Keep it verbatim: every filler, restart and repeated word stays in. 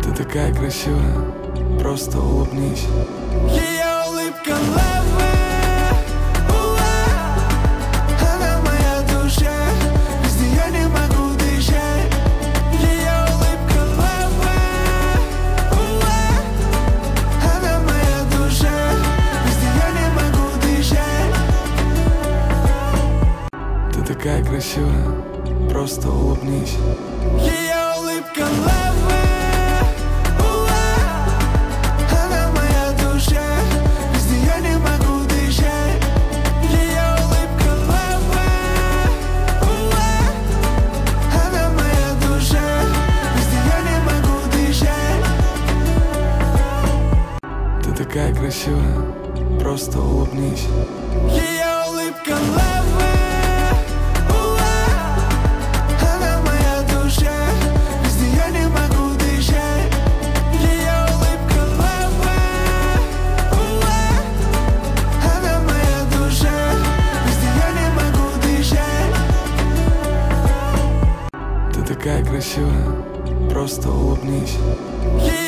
Ты такая красивая, просто улыбнись. Ее улыбка лавы, она моя душа, без нее не могу дышать. Ее улыбка лавы, она моя душа, без нее не могу дышать. Ты такая красивая, просто улыбнись. Ее улыбка лавы, она моя душа, без нее не могу дышать. Ее улыбка лавы, она моя душа, без нее не могу дышать. Ты такая красивая, просто улыбнись. Ее улыбка лавы, она моя душа, без нее не могу дышать. Ее улыбка лавы, она моя душа, без нее не могу дышать. Ты такая красивая, просто улыбнись. Ее